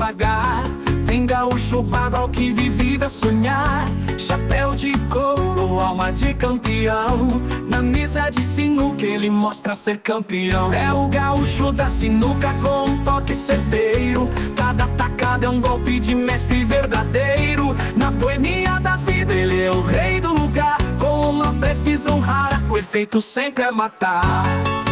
devagar. Tem gaúcho bagual que vive a sonhar. Chapéu de couro, alma de campeão. Na mesa de sinuca ele mostra ser campeão. É o gaúcho da sinuca com um toque certeiro. Cada tacada é um golpe de mestre verdadeiro. Na boemia da vida ele é o rei do lugar. Com uma precisão rara, o efeito sempre é matar.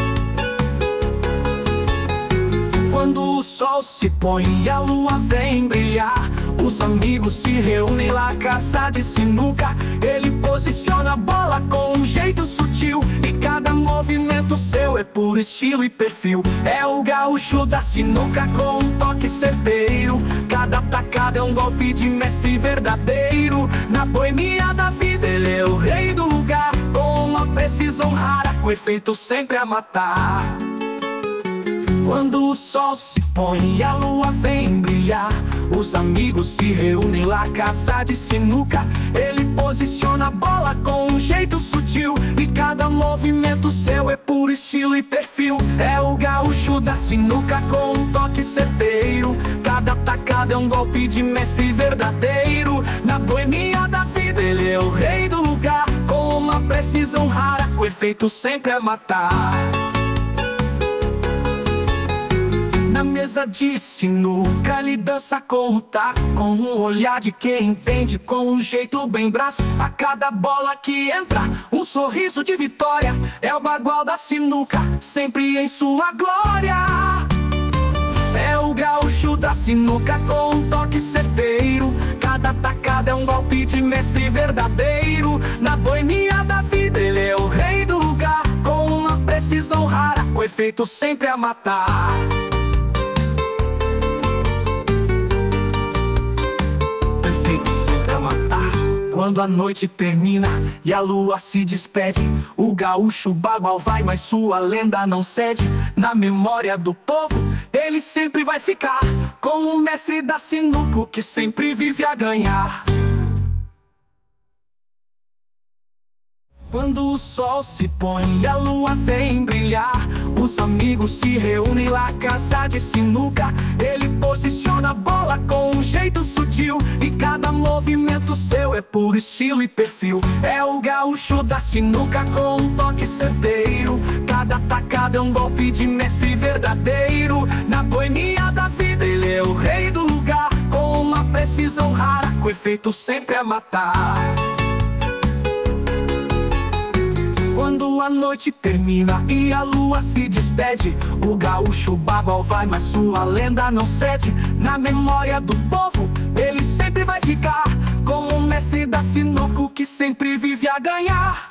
Quando o sol se põe e a lua vem brilhar, os amigos se reúnem lá, caça de sinuca. Ele posiciona a bola com um jeito sutil, e cada movimento seu é por estilo e perfil. É o gaúcho da sinuca com um toque certeiro. Cada tacada é um golpe de mestre verdadeiro. Na boemia da vida ele é o rei do lugar. Com uma precisão rara, o efeito sempre é matar. Quando o sol se põe e a lua vem brilhar, os amigos se reúnem lá, caça de sinuca. Ele posiciona a bola com um jeito sutil, e cada movimento seu é por estilo e perfil. É o gaúcho da sinuca com um toque certeiro. Cada tacada é um golpe de mestre verdadeiro. Na boemia da vida ele é o rei do lugar. Com uma precisão rara, o efeito sempre é matar. Na mesa de sinuca ele dança com o taco, com um olhar de quem entende, com um jeito bem braço. A cada bola que entra, um sorriso de vitória. É o bagual da sinuca, sempre em sua glória. É o gaúcho da sinuca com um toque certeiro. Cada tacada é um golpe de mestre verdadeiro. Na boemia da vida ele é o rei do lugar. Com uma precisão rara, o efeito sempre é matar. Quando a noite termina e a lua se despede, o gaúcho bagual vai, mas sua lenda não cede. Na memória do povo ele sempre vai ficar, como o mestre da sinuca que sempre vive a ganhar. Quando o sol se põe e a lua vem brilhar, os amigos se reúnem lá, caça de sinuca. Ele posiciona a bola com um jeito sutil, e cada movimento seu é por estilo e perfil. É o gaúcho da sinuca com um toque certeiro. Cada tacada é um golpe de mestre verdadeiro. Na boemia da vida ele é o rei do lugar. Com uma precisão rara, o efeito sempre é matar. Quando a noite termina e a lua se despede, o gaúcho bagual vai, mas sua lenda não cede. Na memória do povo ele sempre vai ficar, como o mestre da sinuca que sempre vive a ganhar.